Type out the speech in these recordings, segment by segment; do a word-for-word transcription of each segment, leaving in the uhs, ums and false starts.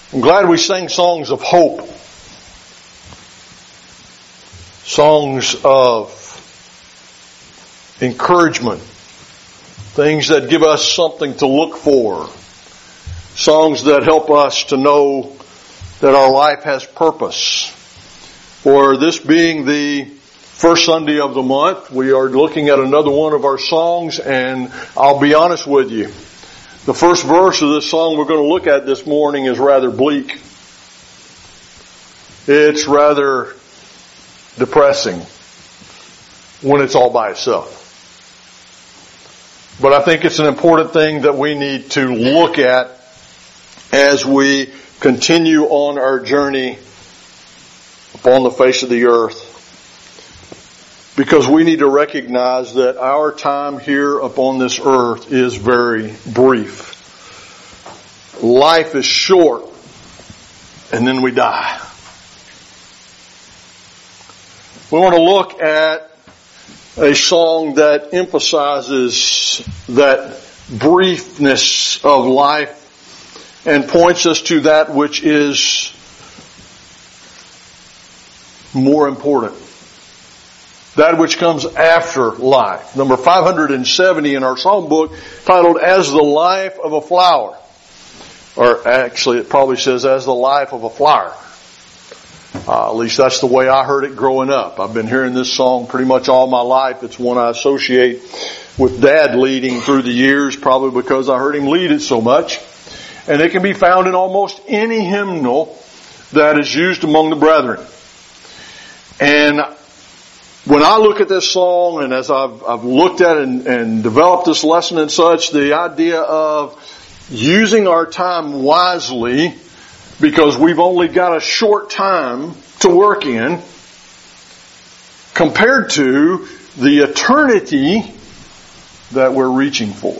I'm glad we sang songs of hope. Songs of encouragement. Things that give us something to look for. Songs that help us to know that our life has purpose. For this being the first Sunday of the month, we are looking at another one of our songs, and I'll be honest with you. The first verse of this song we're going to look at this morning is rather bleak. It's rather depressing when it's all by itself. But I think it's an important thing that we need to look at as we continue on our journey upon the face of the earth. Because we need to recognize that our time here upon this earth is very brief. Life is short, and then we die. We want to look at a song that emphasizes that briefness of life and points us to that which is more important. That which comes after life. Number five hundred seventy in our psalm book, titled As the Life of a Flower. Or actually it probably says As the Life of a Flower. Uh, at least that's the way I heard it growing up. I've been hearing this song pretty much all my life. It's one I associate with Dad leading through the years, probably because I heard him lead it so much. And it can be found in almost any hymnal that is used among the brethren. And when I look at this song, and as I've, I've looked at and, and developed this lesson and such, the idea of using our time wisely, because we've only got a short time to work in, compared to the eternity that we're reaching for.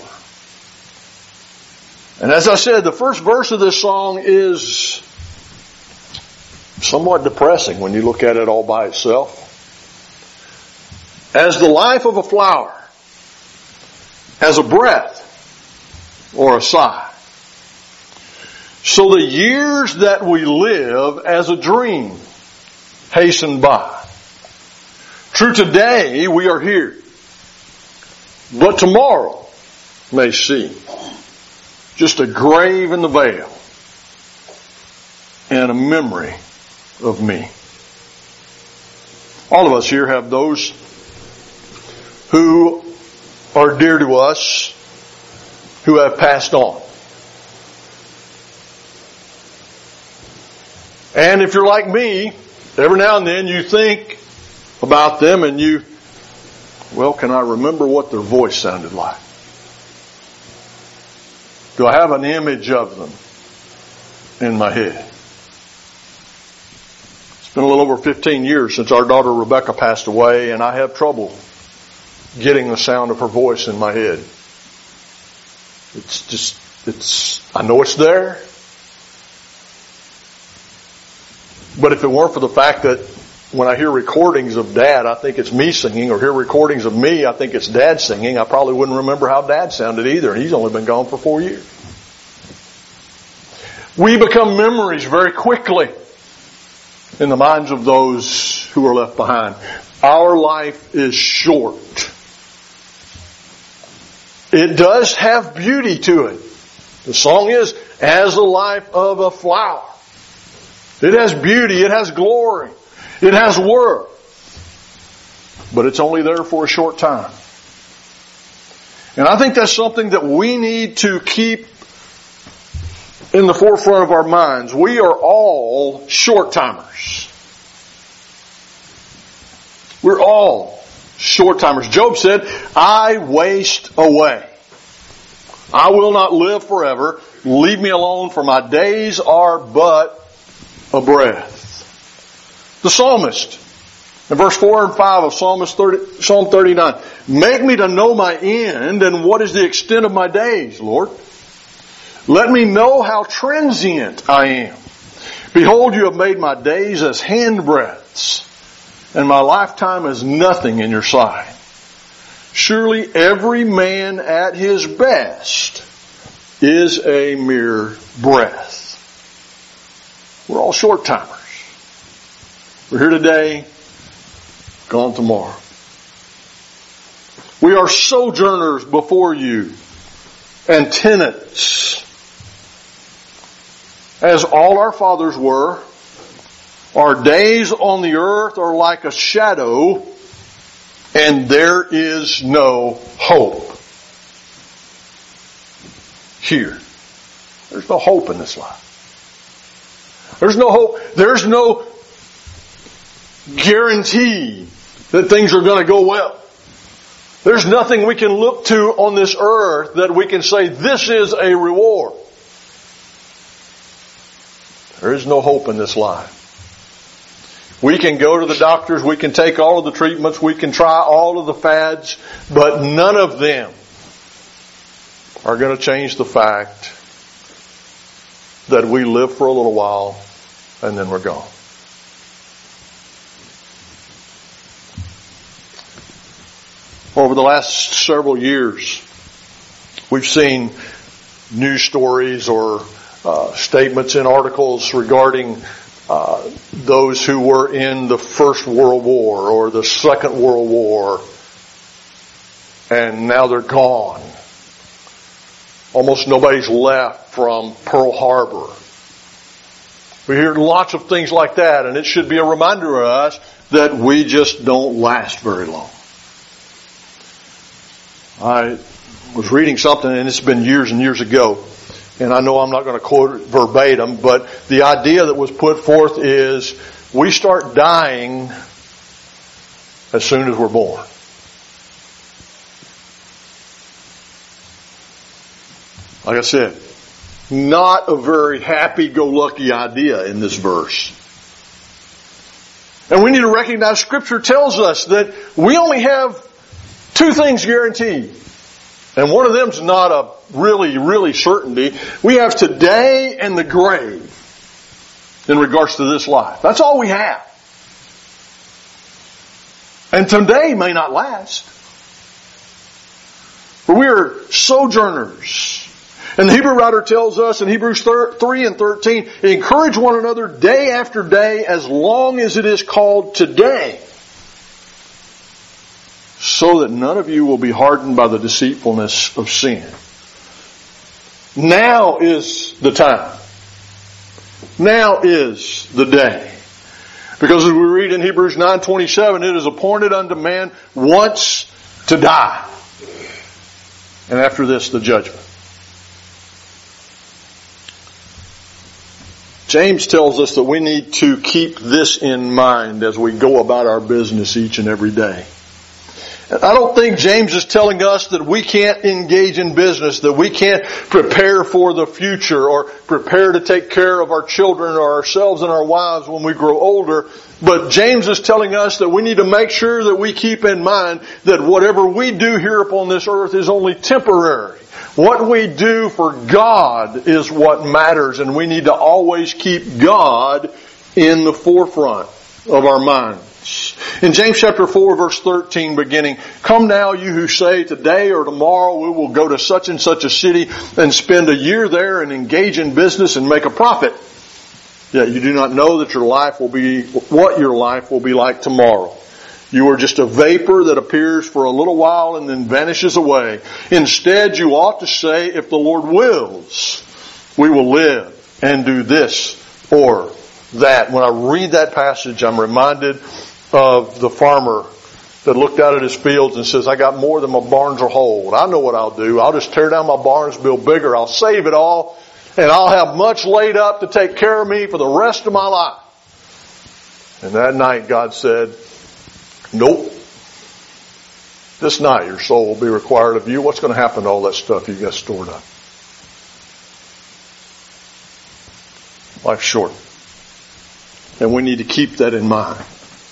And as I said, the first verse of this song is somewhat depressing when you look at it all by itself. As the life of a flower, as a breath or a sigh. So the years that we live as a dream hasten by. True, today we are here, but tomorrow may seem just a grave in the veil and a memory of me. All of us here have those who are dear to us, who have passed on. And if you're like me, every now and then you think about them and you, well, can I remember what their voice sounded like? Do I have an image of them in my head? It's been a little over fifteen years since our daughter Rebecca passed away, and I have trouble getting the sound of her voice in my head. It's just, it's, I know it's there. But if it weren't for the fact that when I hear recordings of Dad, I think it's me singing, or hear recordings of me, I think it's Dad singing, I probably wouldn't remember how Dad sounded either, and he's only been gone for four years. We become memories very quickly in the minds of those who are left behind. Our life is short. It does have beauty to it. The song is, as the life of a flower. It has beauty, it has glory, it has worth. But it's only there for a short time. And I think that's something that we need to keep in the forefront of our minds. We are all short-timers. We're all short-timers. Job said, I waste away. I will not live forever. Leave me alone, for my days are but a breath. The psalmist, in verse four and five of Psalmist thirty, Psalm thirty-nine, make me to know my end and what is the extent of my days, Lord. Let me know how transient I am. Behold, you have made my days as handbreadths, and my lifetime as nothing in your sight. Surely every man at his best is a mere breath. We're all short-timers. We're here today, gone tomorrow. We are sojourners before you and tenants. As all our fathers were, our days on the earth are like a shadow, and there is no hope here. There's no hope in this life. There's no hope. There's no guarantee that things are going to go well. There's nothing we can look to on this earth that we can say, this is a reward. There is no hope in this life. We can go to the doctors, we can take all of the treatments, we can try all of the fads, but none of them are going to change the fact that we live for a little while and then we're gone. Over the last several years, we've seen news stories or uh, statements in articles regarding uh, those who were in the First World War or the Second World War, and now they're gone. Almost nobody's left from Pearl Harbor. We hear lots of things like that, and it should be a reminder to us that we just don't last very long. I was reading something, and it's been years and years ago, and I know I'm not going to quote it verbatim, but the idea that was put forth is we start dying as soon as we're born. Like I said, not a very happy-go-lucky idea in this verse. And we need to recognize Scripture tells us that we only have two things guaranteed. And one of them is not a really, really certainty. We have today and the grave in regards to this life. That's all we have. And today may not last. But we are sojourners. And the Hebrew writer tells us in Hebrews three and thirteen, encourage one another day after day as long as it is called today, so that none of you will be hardened by the deceitfulness of sin. Now is the time. Now is the day. Because as we read in Hebrews nine twenty-seven, it is appointed unto man once to die. And after this, the judgment. James tells us that we need to keep this in mind as we go about our business each and every day. I don't think James is telling us that we can't engage in business, that we can't prepare for the future or prepare to take care of our children or ourselves and our wives when we grow older. But James is telling us that we need to make sure that we keep in mind that whatever we do here upon this earth is only temporary. What we do for God is what matters, and we need to always keep God in the forefront of our minds. In James chapter four verse thirteen beginning, come now you who say today or tomorrow we will go to such and such a city and spend a year there and engage in business and make a profit. Yet you do not know that your life will be, what your life will be like tomorrow. You are just a vapor that appears for a little while and then vanishes away. Instead, you ought to say, if the Lord wills, we will live and do this or that. When I read that passage, I'm reminded of the farmer that looked out at his fields and says, I got more than my barns will hold. I know what I'll do. I'll just tear down my barns, build bigger. I'll save it all, and I'll have much laid up to take care of me for the rest of my life. And that night, God said, nope. This night your soul will be required of you. What's going to happen to all that stuff you got stored up? Life's short. And we need to keep that in mind.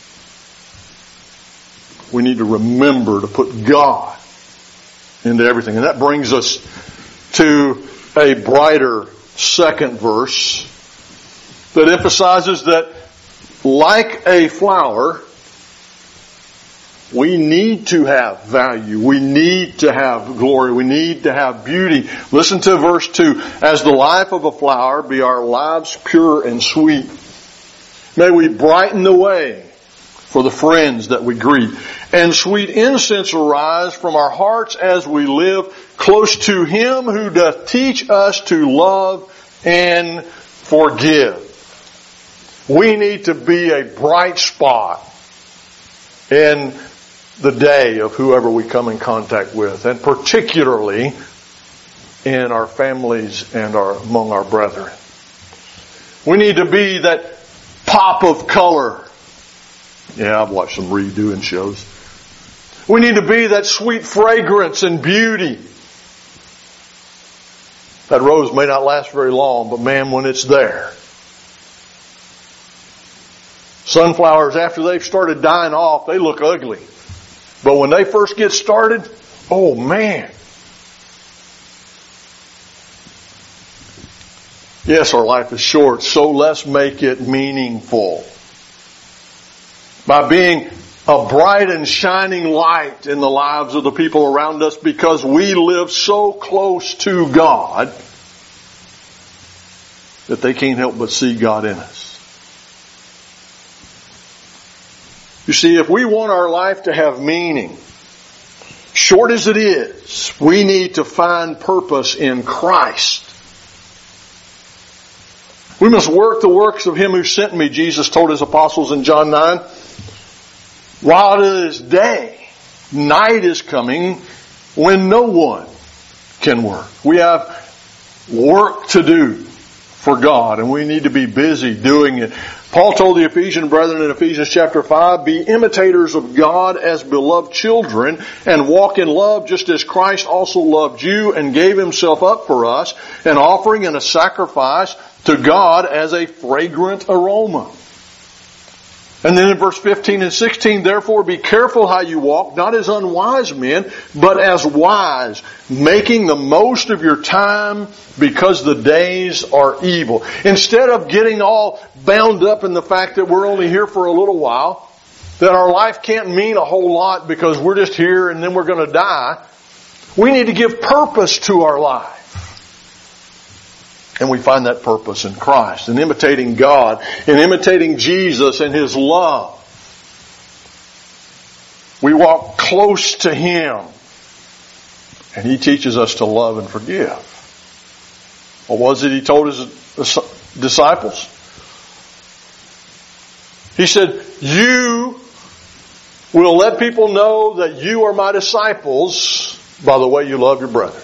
We need to remember to put God into everything. And that brings us to a brighter second verse that emphasizes that like a flower, We need to have value. We need to have glory. We need to have beauty. Listen to verse two. As the life of a flower, be our lives pure and sweet. May we brighten the way for the friends that we greet. And sweet incense arise from our hearts as we live close to Him who doth teach us to love and forgive. We need to be a bright spot in the day of whoever we come in contact with, and particularly in our families and our among our brethren. We need to be that pop of color. Yeah, I've watched some redoing shows. We need to be that sweet fragrance and beauty. That rose may not last very long, but man, when it's there. Sunflowers, after they've started dying off, they look ugly. But when they first get started, oh man. Yes, our life is short, so let's make it meaningful. By being a bright and shining light in the lives of the people around us, because we live so close to God that they can't help but see God in us. You see, if we want our life to have meaning, short as it is, we need to find purpose in Christ. We must work the works of Him who sent me, Jesus told His apostles in John nine. While it is day, night is coming when no one can work. We have work to do for God, and we need to be busy doing it. Paul told the Ephesian brethren in Ephesians chapter five, be imitators of God as beloved children, and walk in love just as Christ also loved you and gave Himself up for us, an offering and a sacrifice to God as a fragrant aroma. And then in verse fifteen and sixteen, therefore be careful how you walk, not as unwise men, but as wise, making the most of your time because the days are evil. Instead of getting all bound up in the fact that we're only here for a little while, that our life can't mean a whole lot because we're just here and then we're going to die, we need to give purpose to our life. And we find that purpose in Christ, in imitating God, in imitating Jesus and His love. We walk close to Him, and He teaches us to love and forgive. What was it He told His disciples? He said, you will let people know that you are my disciples by the way you love your brother.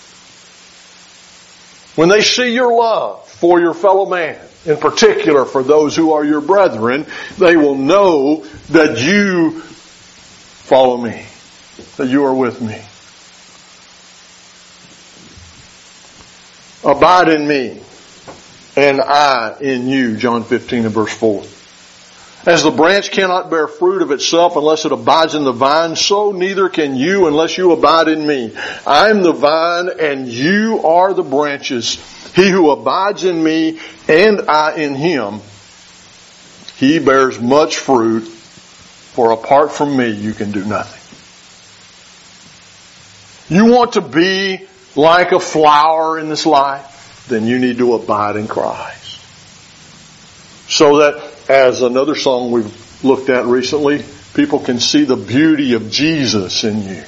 When they see your love for your fellow man, in particular for those who are your brethren, they will know that you follow me, that you are with me. Abide in me, and I in you, John fifteen and verse four. As the branch cannot bear fruit of itself unless it abides in the vine, so neither can you unless you abide in me. I am the vine and you are the branches. He who abides in me and I in him, he bears much fruit, for apart from me you can do nothing. You want to be like a flower in this life? Then you need to abide in Christ. So that, as another song we've looked at recently, people can see the beauty of Jesus in you.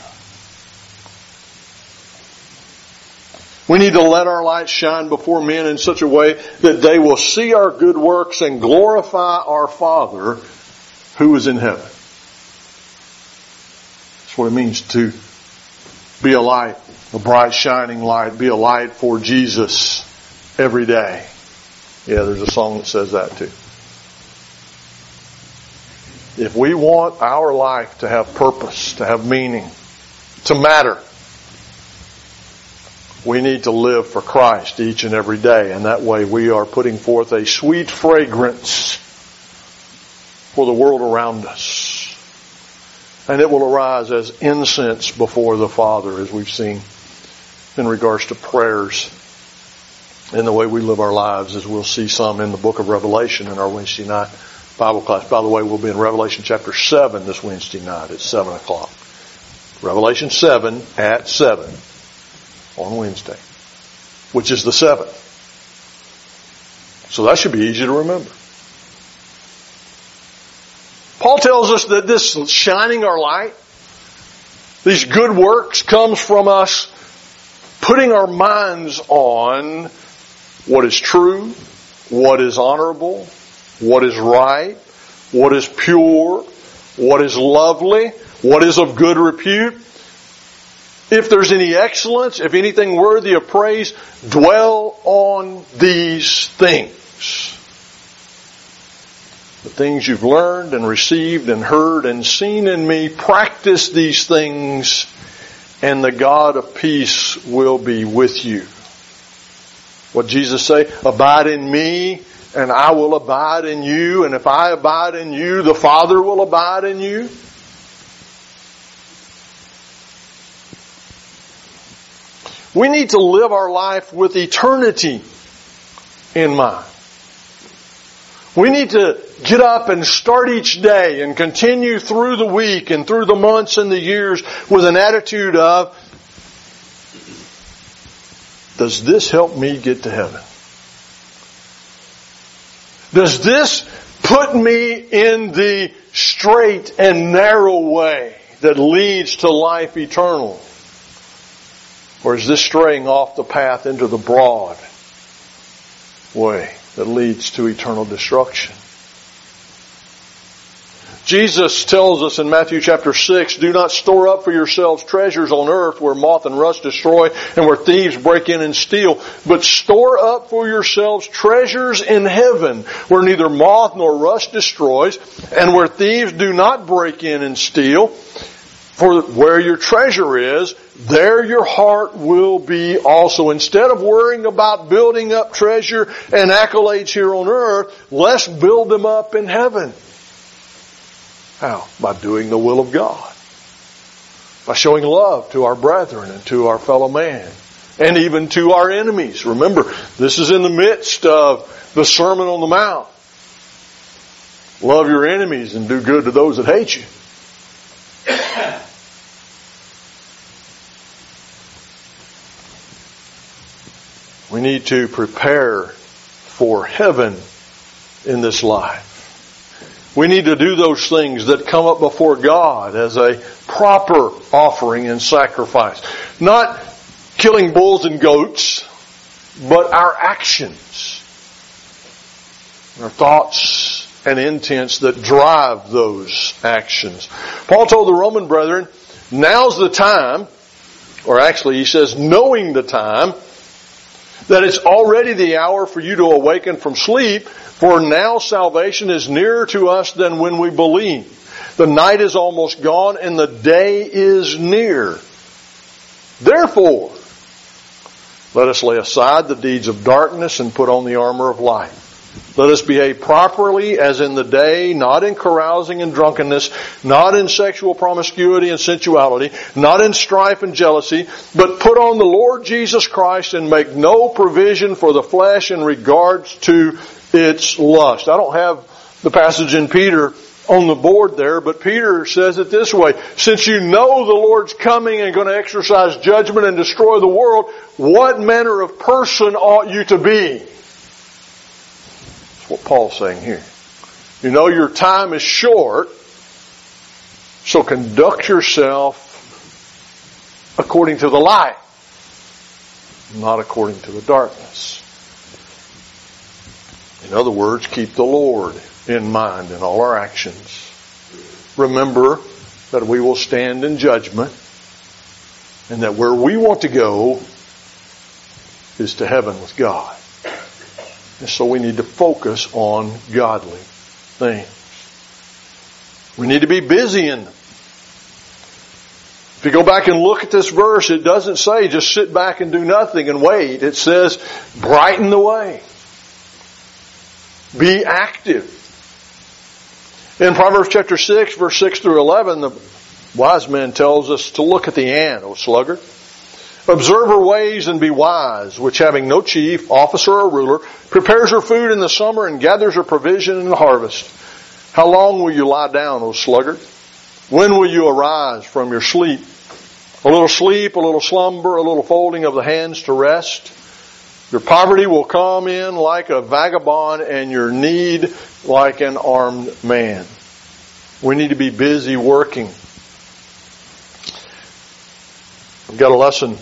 We need to let our light shine before men in such a way that they will see our good works and glorify our Father who is in heaven. That's what it means to be a light, a bright shining light, be a light for Jesus every day. Yeah, there's a song that says that too. If we want our life to have purpose, to have meaning, to matter, we need to live for Christ each and every day. And that way we are putting forth a sweet fragrance for the world around us. And it will arise as incense before the Father, as we've seen in regards to prayers and the way we live our lives, as we'll see some in the book of Revelation in our Wednesday night Bible class, by the way, will be in Revelation chapter seven this Wednesday night at seven o'clock. Revelation seven at seven on Wednesday, which is the seventh. So that should be easy to remember. Paul tells us that this shining our light, these good works, comes from us putting our minds on what is true, what is honorable, what is right, what is pure, what is lovely, what is of good repute. If there's any excellence, if anything worthy of praise, dwell on these things. The things you've learned and received and heard and seen in me, practice these things, and the God of peace will be with you. What did Jesus say? Abide in me, and I will abide in you. And if I abide in you, the Father will abide in you. We need to live our life with eternity in mind. We need to get up and start each day and continue through the week and through the months and the years with an attitude of, does this help me get to heaven? Does this put me in the straight and narrow way that leads to life eternal? Or is this straying off the path into the broad way that leads to eternal destruction? Jesus tells us in Matthew chapter six, do not store up for yourselves treasures on earth where moth and rust destroy and where thieves break in and steal, but store up for yourselves treasures in heaven where neither moth nor rust destroys and where thieves do not break in and steal. For where your treasure is, there your heart will be also. Instead of worrying about building up treasure and accolades here on earth, let's build them up in heaven. How? By doing the will of God. By showing love to our brethren and to our fellow man. And even to our enemies. Remember, this is in the midst of the Sermon on the Mount. Love your enemies and do good to those that hate you. We need to prepare for heaven in this life. We need to do those things that come up before God as a proper offering and sacrifice. Not killing bulls and goats, but our actions, our thoughts and intents that drive those actions. Paul told the Roman brethren, now's the time, or actually he says, knowing the time, that it's already the hour for you to awaken from sleep, for now salvation is nearer to us than when we believe. The night is almost gone and the day is near. Therefore, let us lay aside the deeds of darkness and put on the armor of light. Let us behave properly as in the day, not in carousing and drunkenness, not in sexual promiscuity and sensuality, not in strife and jealousy, but put on the Lord Jesus Christ and make no provision for the flesh in regards to its lust. I don't have the passage in Peter on the board there, but Peter says it this way, since you know the Lord's coming and going to exercise judgment and destroy the world, what manner of person ought you to be? What Paul's saying here. You know your time is short, so conduct yourself according to the light, not according to the darkness. In other words, keep the Lord in mind in all our actions. Remember that we will stand in judgment and that where we want to go is to heaven with God. And so we need to focus on godly things. We need to be busy in them. If you go back and look at this verse, it doesn't say just sit back and do nothing and wait. It says brighten the way. Be active. In Proverbs chapter six, verse six through eleven, the wise man tells us to look at the ant, O sluggard. Observe her ways and be wise, which having no chief, officer, or ruler, prepares her food in the summer and gathers her provision in the harvest. How long will you lie down, O sluggard? When will you arise from your sleep? A little sleep, a little slumber, a little folding of the hands to rest. Your poverty will come in like a vagabond and your need like an armed man. We need to be busy working. I've got a lesson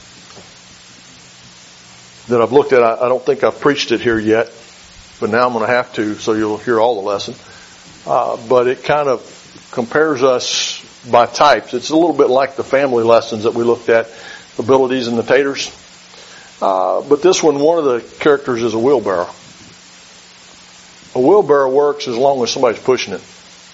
that I've looked at. I don't think I've preached it here yet, but now I'm going to have to, so you'll hear all the lesson. Uh, but it kind of compares us by types. It's a little bit like the family lessons that we looked at, the abilities and the taters. Uh, but this one, one of the characters is a wheelbarrow. A wheelbarrow works as long as somebody's pushing it.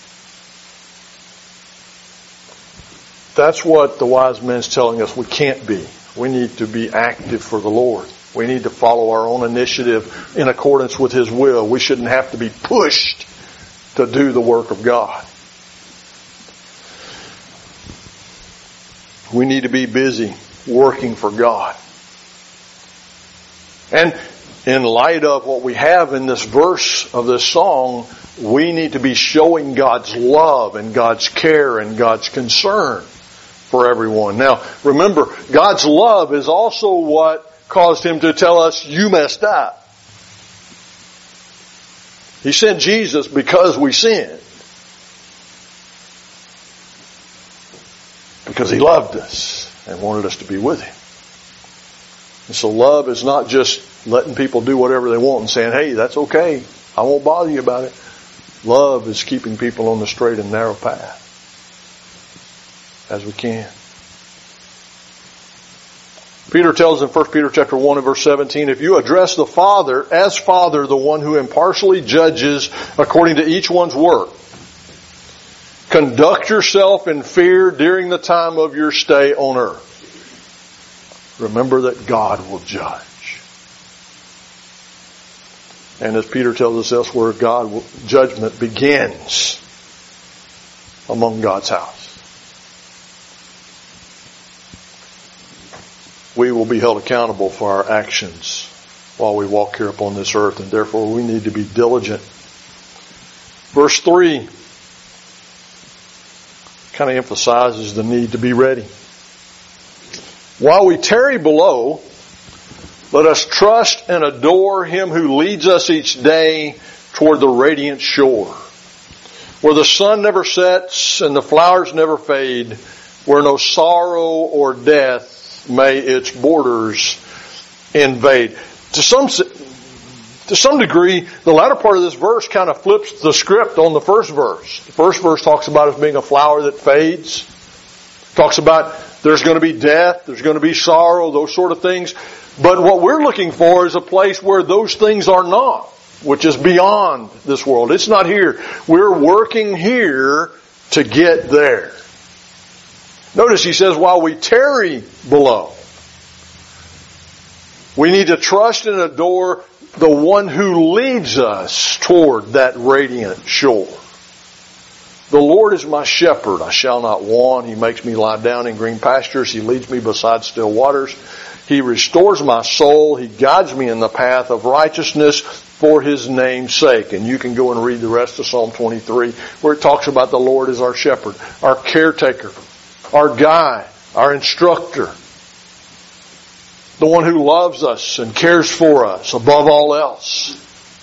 That's what the wise man's telling us we can't be. We need to be active for the Lord. We need to follow our own initiative in accordance with His will. We shouldn't have to be pushed to do the work of God. We need to be busy working for God. And in light of what we have in this verse of this song, we need to be showing God's love and God's care and God's concern for everyone. Now, remember, God's love is also what caused Him to tell us, you messed up. He sent Jesus because we sinned. Because He loved us and wanted us to be with Him. And so love is not just letting people do whatever they want and saying, hey, that's okay. I won't bother you about it. Love is keeping people on the straight and narrow path as we can. Peter tells in First Peter chapter one and verse seventeen, if you address the Father as Father, the one who impartially judges according to each one's work, conduct yourself in fear during the time of your stay on earth. Remember that God will judge. And as Peter tells us elsewhere, God will, judgment begins among God's house. We will be held accountable for our actions while we walk here upon this earth, and therefore we need to be diligent. Verse three kind of emphasizes the need to be ready. While we tarry below, let us trust and adore Him who leads us each day toward the radiant shore, where the sun never sets and the flowers never fade, where no sorrow or death may its borders invade. To some, to some degree, the latter part of this verse kind of flips the script on the first verse. The first verse talks about us being a flower that fades. Talks about there's going to be death, there's going to be sorrow, those sort of things. But what we're looking for is a place where those things are not, which is beyond this world. It's not here. We're working here to get there. Notice he says, while we tarry below, we need to trust and adore the one who leads us toward that radiant shore. The Lord is my shepherd, I shall not want. He makes me lie down in green pastures. He leads me beside still waters. He restores my soul. He guides me in the path of righteousness for His name's sake. And you can go and read the rest of Psalm twenty-three, where it talks about the Lord as our shepherd, our caretaker, our guide, our instructor, the one who loves us and cares for us above all else.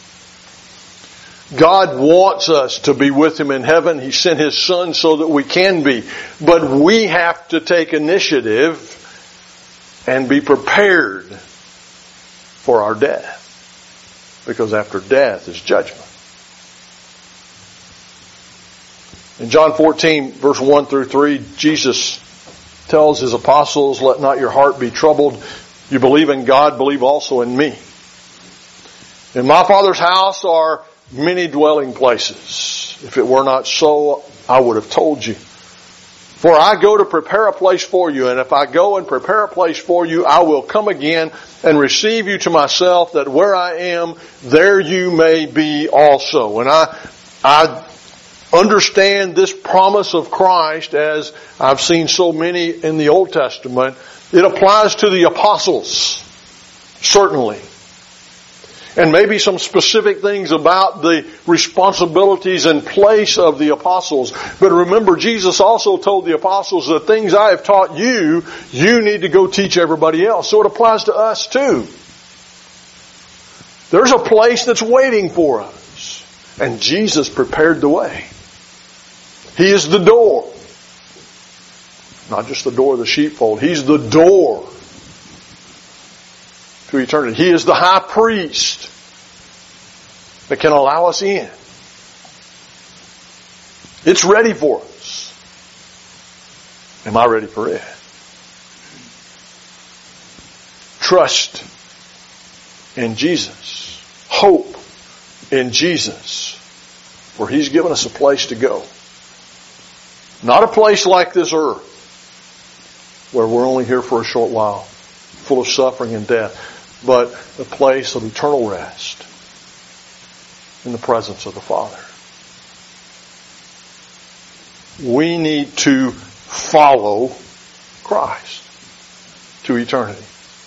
God wants us to be with Him in heaven. He sent His Son so that we can be. But we have to take initiative and be prepared for our death. Because after death is judgment. In John fourteen, verse one through three, Jesus tells His apostles, let not your heart be troubled. You believe in God, believe also in me. In my Father's house are many dwelling places. If it were not so, I would have told you. For I go to prepare a place for you, and if I go and prepare a place for you, I will come again and receive you to myself, that where I am, there you may be also. And I, I understand this promise of Christ, as I've seen so many in the Old Testament. It applies to the apostles, certainly. And maybe some specific things about the responsibilities and place of the apostles. But remember, Jesus also told the apostles, the things I have taught you, you need to go teach everybody else. So it applies to us too. There's a place that's waiting for us. And Jesus prepared the way. He is the door. Not just the door of the sheepfold. He's the door to eternity. He is the high priest that can allow us in. It's ready for us. Am I ready for it? Trust in Jesus. Hope in Jesus. For He's given us a place to go. Not a place like this earth, where we're only here for a short while, full of suffering and death, but a place of eternal rest in the presence of the Father. We need to follow Christ to eternity.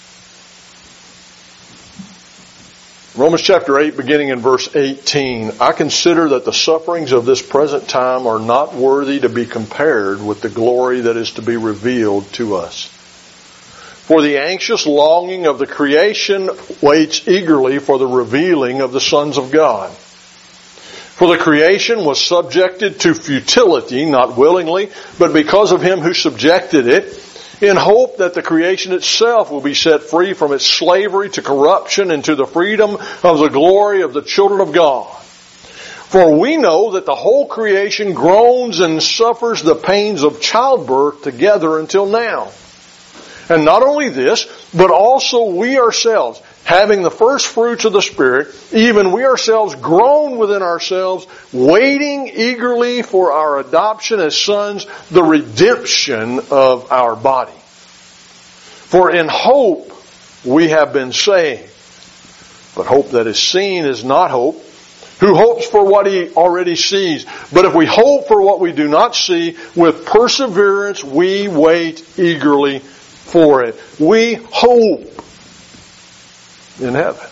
Romans chapter eight, beginning in verse eighteen, I consider that the sufferings of this present time are not worthy to be compared with the glory that is to be revealed to us. For the anxious longing of the creation waits eagerly for the revealing of the sons of God. For the creation was subjected to futility, not willingly, but because of Him who subjected it, in hope that the creation itself will be set free from its slavery to corruption and to the freedom of the glory of the children of God. For we know that the whole creation groans and suffers the pains of childbirth together until now. And not only this, but also we ourselves, having the first fruits of the Spirit, even we ourselves groan within ourselves, waiting eagerly for our adoption as sons, the redemption of our body. For in hope we have been saved. But hope that is seen is not hope. Who hopes for what he already sees? But if we hope for what we do not see, with perseverance we wait eagerly for it. We hope in heaven.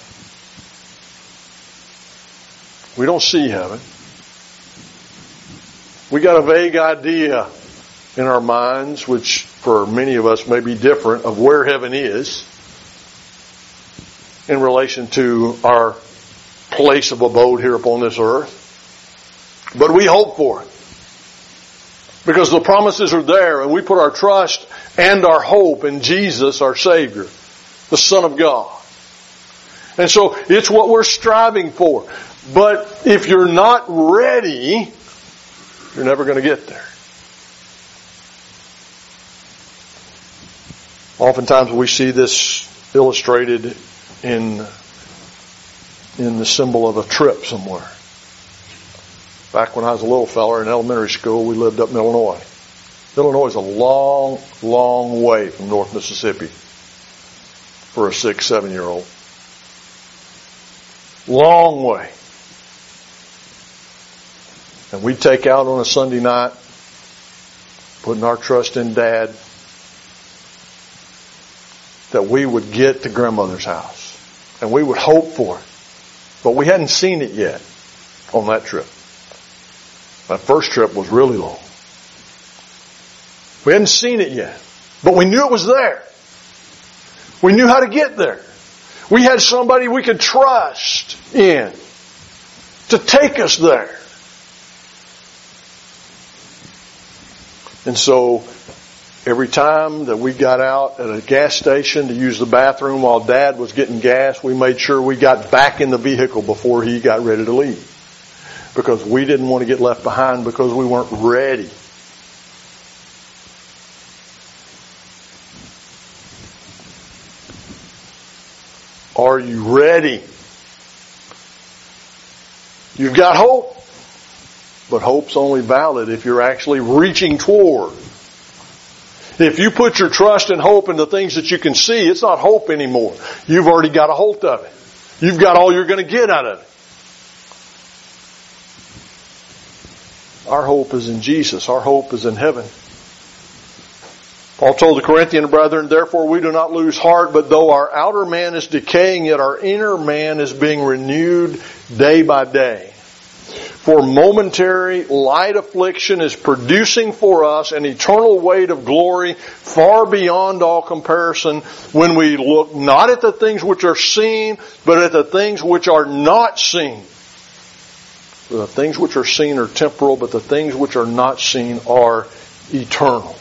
We don't see heaven. We got a vague idea in our minds, which for many of us may be different, of where heaven is in relation to our place of abode here upon this earth. But we hope for it. Because the promises are there, and we put our trust and our hope in Jesus, our Savior, the Son of God. And so it's what we're striving for. But if you're not ready, you're never going to get there. Oftentimes we see this illustrated in, in the symbol of a trip somewhere. Back when I was a little feller in elementary school, we lived up in Illinois. Illinois is a long, long way from North Mississippi for a six, seven-year-old. Long way. And we'd take out on a Sunday night, putting our trust in Dad, that we would get to grandmother's house. And we would hope for it. But we hadn't seen it yet on that trip. That first trip was really long. We hadn't seen it yet. But we knew it was there. We knew how to get there. We had somebody we could trust in to take us there. And so every time that we got out at a gas station to use the bathroom while Dad was getting gas, we made sure we got back in the vehicle before he got ready to leave. Because we didn't want to get left behind because we weren't ready. Are you ready? You've got hope. But hope's only valid if you're actually reaching toward. If you put your trust and hope in the things that you can see, it's not hope anymore. You've already got a hold of it. You've got all you're going to get out of it. Our hope is in Jesus. Our hope is in heaven. Paul told the Corinthian brethren, therefore we do not lose heart, but though our outer man is decaying, yet our inner man is being renewed day by day. For momentary light affliction is producing for us an eternal weight of glory far beyond all comparison when we look not at the things which are seen, but at the things which are not seen. For the things which are seen are temporal, but the things which are not seen are eternal.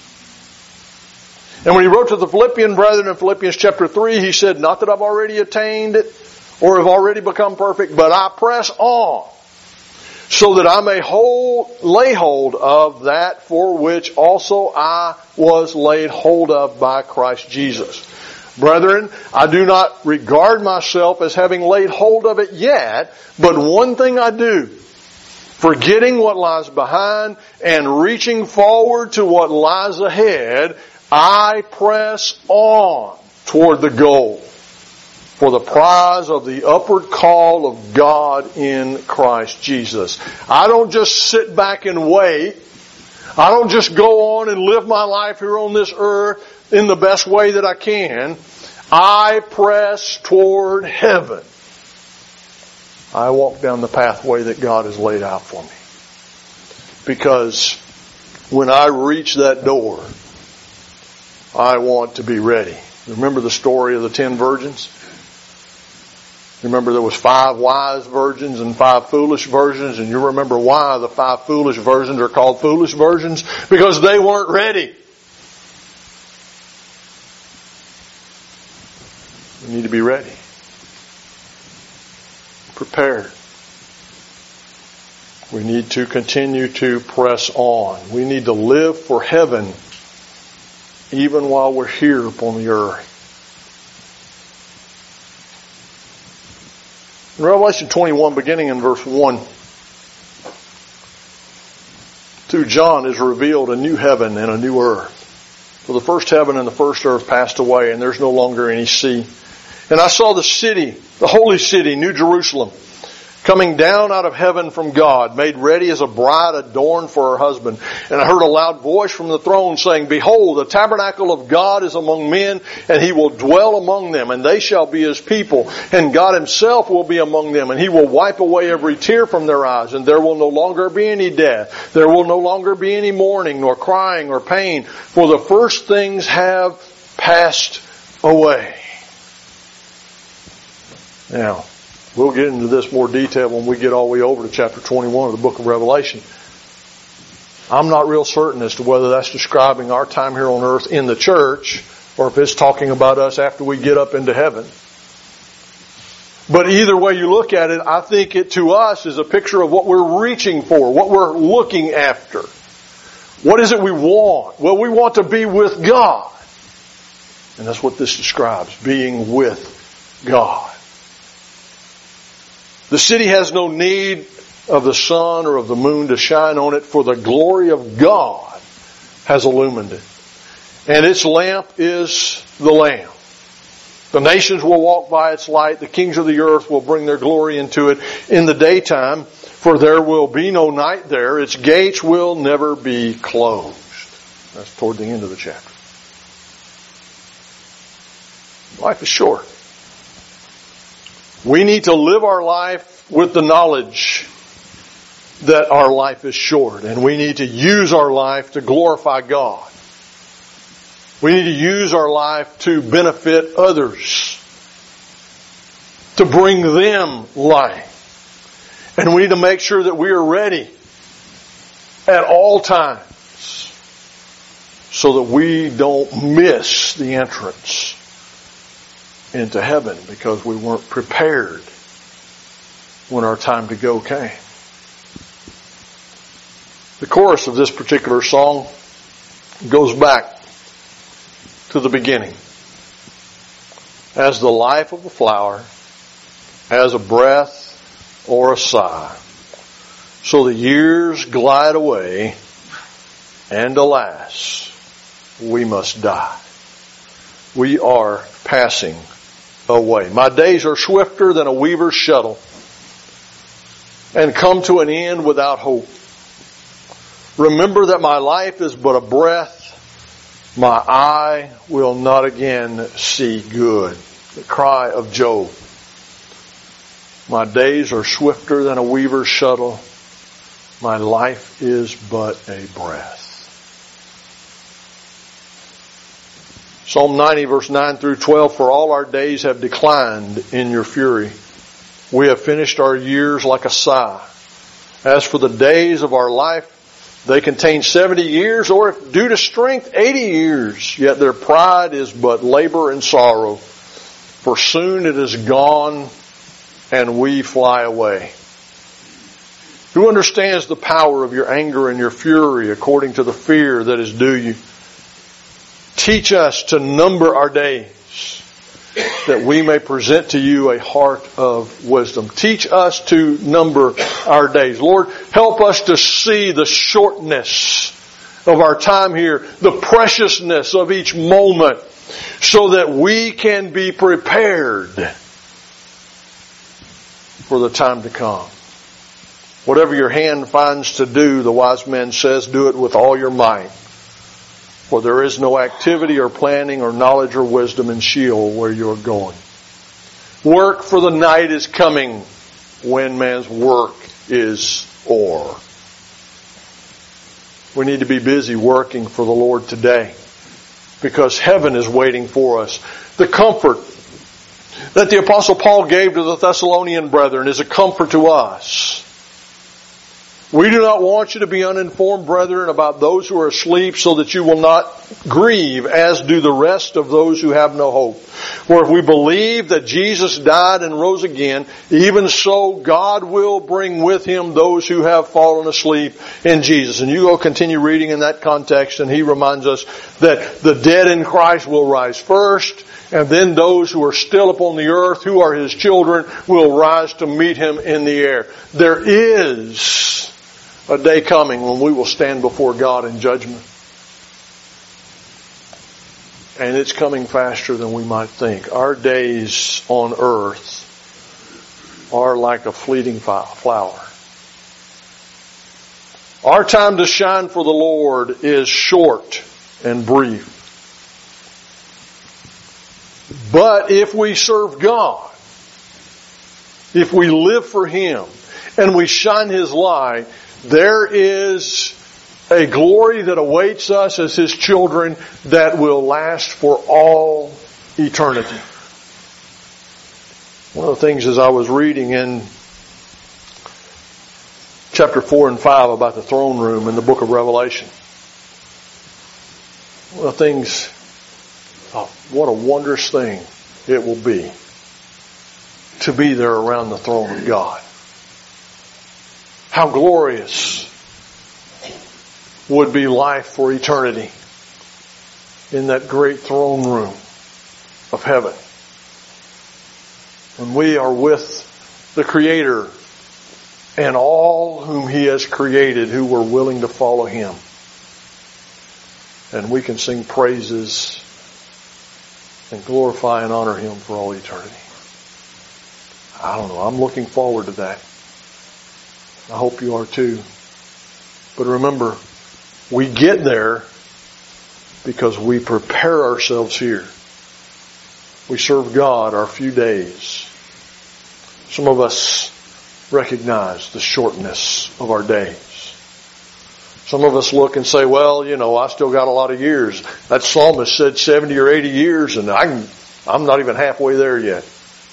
And when he wrote to the Philippian brethren in Philippians chapter three, he said, not that I've already attained it or have already become perfect, but I press on, so that I may hold, lay hold of that for which also I was laid hold of by Christ Jesus. Brethren, I do not regard myself as having laid hold of it yet, but one thing I do, forgetting what lies behind and reaching forward to what lies ahead, I press on toward the goal for the prize of the upward call of God in Christ Jesus. I don't just sit back and wait. I don't just go on and live my life here on this earth in the best way that I can. I press toward heaven. I walk down the pathway that God has laid out for me. Because when I reach that door, I want to be ready. Remember the story of the ten virgins? Remember there was five wise virgins and five foolish virgins, and you remember why the five foolish virgins are called foolish virgins? Because they weren't ready. We need to be ready. Prepared. We need to continue to press on. We need to live for heaven even while we're here upon the earth. In Revelation twenty-one, beginning in verse one, to John is revealed a new heaven and a new earth. For the first heaven and the first earth passed away, and there's no longer any sea. And I saw the city, the holy city, New Jerusalem, coming down out of heaven from God, made ready as a bride adorned for her husband. And I heard a loud voice from the throne saying, behold, the tabernacle of God is among men, and He will dwell among them, and they shall be His people. And God Himself will be among them, and He will wipe away every tear from their eyes, and there will no longer be any death. There will no longer be any mourning, nor crying, or pain, for the first things have passed away. Now, we'll get into this more detail when we get all the way over to chapter twenty-one of the book of Revelation. I'm not real certain as to whether that's describing our time here on earth in the church, or if it's talking about us after we get up into heaven. But either way you look at it, I think it to us is a picture of what we're reaching for, what we're looking after. What is it we want? Well, we want to be with God. And that's what this describes, being with God. The city has no need of the sun or of the moon to shine on it, for the glory of God has illumined it. And its lamp is the Lamb. The nations will walk by its light. The kings of the earth will bring their glory into it in the daytime, for there will be no night there. Its gates will never be closed. That's toward the end of the chapter. Life is short. We need to live our life with the knowledge that our life is short, and we need to use our life to glorify God. We need to use our life to benefit others, to bring them life. And we need to make sure that we are ready at all times so that we don't miss the entrance into heaven because we weren't prepared when our time to go came. The chorus of this particular song goes back to the beginning. As the life of a flower, as a breath or a sigh, so the years glide away, and alas, we must die. We are passing away. My days are swifter than a weaver's shuttle, and come to an end without hope. Remember that my life is but a breath, My eye will not again see good. The cry of Job. My days are swifter than a weaver's shuttle. My life is but a breath. Psalm ninety verse nine through twelve, for all our days have declined in your fury. We have finished our years like a sigh. As for the days of our life, they contain seventy years, or if due to strength, eighty years. Yet their pride is but labor and sorrow. For soon it is gone and we fly away. Who understands the power of your anger and your fury according to the fear that is due you? Teach us to number our days, that we may present to you a heart of wisdom. Teach us to number our days. Lord, help us to see the shortness of our time here, the preciousness of each moment, so that we can be prepared for the time to come. Whatever your hand finds to do, the wise man says, do it with all your might. For there is no activity or planning or knowledge or wisdom in Sheol where you are going. Work, for the night is coming when man's work is o'er. We need to be busy working for the Lord today, because heaven is waiting for us. The comfort that the Apostle Paul gave to the Thessalonian brethren is a comfort to us. We do not want you to be uninformed, brethren, about those who are asleep, so that you will not grieve, as do the rest of those who have no hope. For if we believe that Jesus died and rose again, even so God will bring with Him those who have fallen asleep in Jesus. And you go continue reading in that context, and he reminds us that the dead in Christ will rise first, and then those who are still upon the earth, who are His children, will rise to meet Him in the air. There is a day coming when we will stand before God in judgment. And it's coming faster than we might think. Our days on earth are like a fleeting flower. Our time to shine for the Lord is short and brief. But if we serve God, if we live for Him, and we shine His light, there is a glory that awaits us as His children that will last for all eternity. One of the things as I was reading in chapter four and five about the throne room in the book of Revelation, one of the things, oh, what a wondrous thing it will be to be there around the throne of God. How glorious would be life for eternity in that great throne room of heaven. When we are with the Creator and all whom He has created who were willing to follow Him. And we can sing praises and glorify and honor Him for all eternity. I don't know. I'm looking forward to that. I hope you are too. But remember, we get there because we prepare ourselves here. We serve God our few days. Some of us recognize the shortness of our days. Some of us look and say, well, you know, I still got a lot of years. That psalmist said seventy or eighty years, and I can, I'm not even halfway there yet.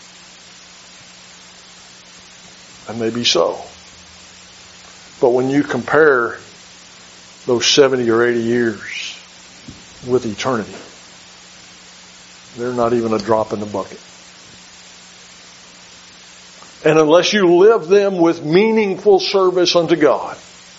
And maybe so. But when you compare those seventy or eighty years with eternity, they're not even a drop in the bucket. And unless you live them with meaningful service unto God,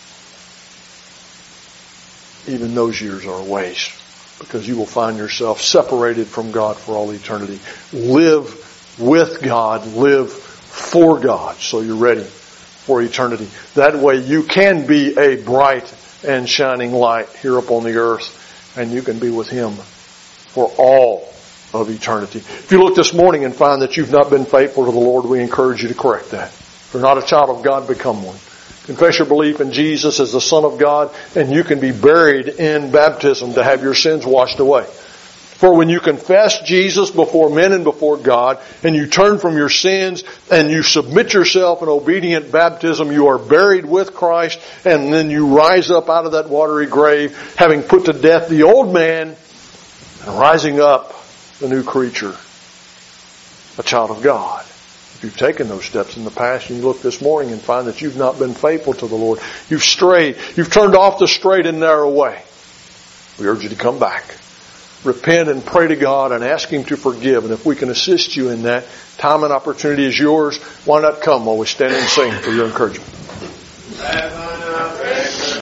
even those years are a waste, because you will find yourself separated from God for all eternity. Live with God, live for God, so you're ready for eternity. That way you can be a bright and shining light here upon the earth, and you can be with Him for all of eternity. If you look this morning and find that you've not been faithful to the Lord, we encourage you to correct that. If you're not a child of God, become one. Confess your belief in Jesus as the Son of God, and you can be buried in baptism to have your sins washed away. For when you confess Jesus before men and before God, and you turn from your sins, and you submit yourself in obedient baptism, you are buried with Christ, and then you rise up out of that watery grave, having put to death the old man, and rising up the new creature, a child of God. If you've taken those steps in the past and you look this morning and find that you've not been faithful to the Lord, you've strayed, you've turned off the straight and narrow way, we urge you to come back. Repent and pray to God and ask Him to forgive. And if we can assist you in that, time and opportunity is yours. Why not come while we stand and sing for your encouragement?